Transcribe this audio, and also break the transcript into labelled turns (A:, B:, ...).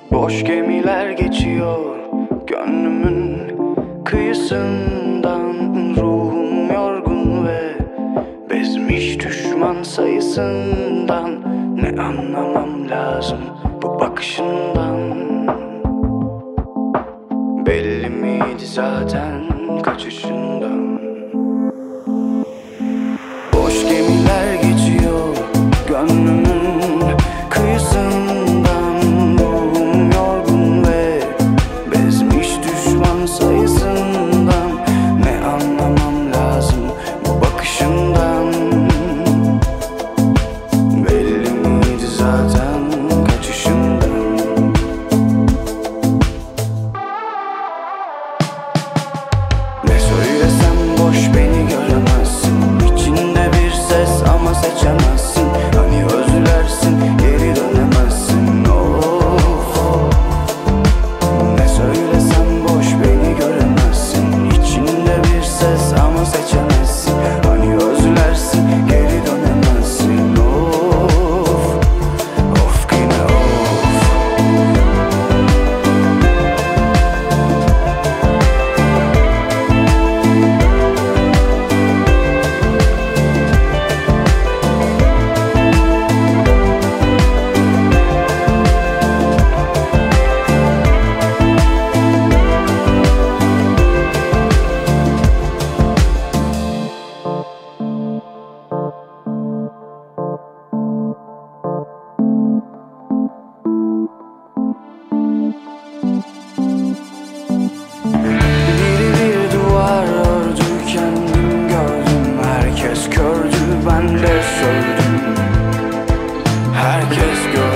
A: Boş gemiler geçiyor gönlümün kıyısından. Ruhum yorgun ve bezmiş düşman sayısından. Ne anlamam lazım bu bakışından? Belli miydi zaten kaçışından? Boş gemiler geçiyor gönlümün kıyısından. Ruhum yorgun ve bezmiş düşman sayısından. Ne anlamam lazım bu bakışından? Belli miydi zaten kaçışından? Ne söylesem boş, beni göremezsin. İçinde bir ses ama seçemezsin. Hani özlersin, geri dönemezsin. Of. Ne söylesem boş, beni göremezsin. İçinde bir ses ama seçemezsin. Hani özlersin, geri dönemezsin. Of. Of yine of. Biri bir duvar ördü, kendim gördüm. Herkes kördü, ben de sördüm. Herkes gördü.